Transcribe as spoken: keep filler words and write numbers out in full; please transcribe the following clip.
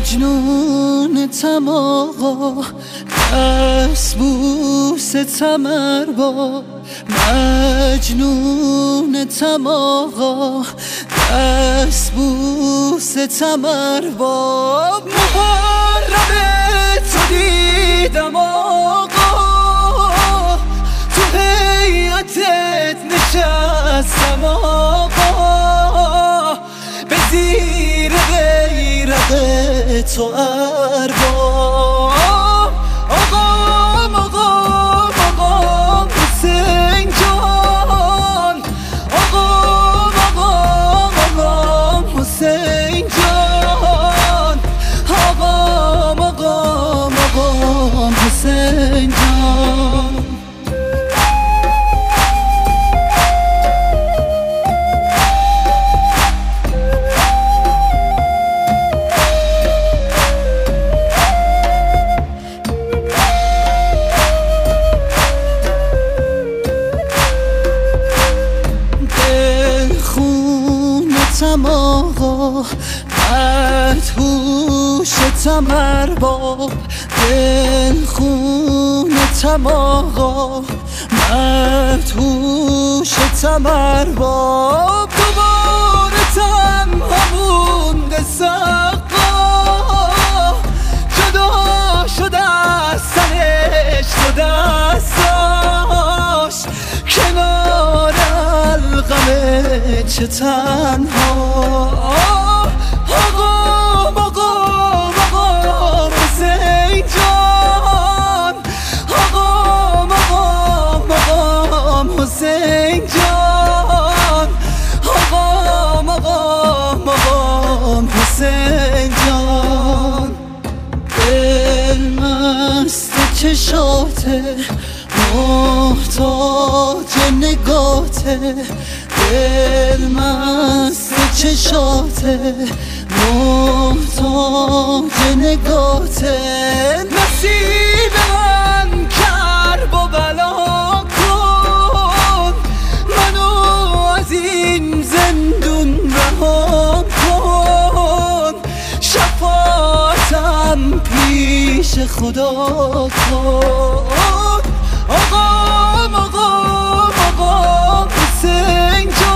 مجنونتم آقا، دست بوستم ارباب. مجنونتم آقا، دست بوستم ارباب. محرم تو دیدم آقا، تو هیئتت نشستم آقا، به زیر غیرت تو ارباب. آقام آقام آقام حسین جان، آقام آقام آقام حسین جان، آقام آقام آقام حسین جان. خونتم آقا، مدهوشتم ارباب. دل خونتم آقا، مدهوشتم ارباب. دوباره تنها مونده سقا، جدا شده از سرش و دستاش، کنار القمه چه تنها. آقام آقام آقام حسین جان، آقام آقام آقام حسین جان، آقام آقام آقام حسین جان. دل مست چشاته، محتاج نگاته. دل مست چشاته، محتاج نگاته. نصیب من کرب و بلا کن، منو از این زندون رها کن. شفاعتم پیش خدا کن. آقام آقام آقام حسین جان،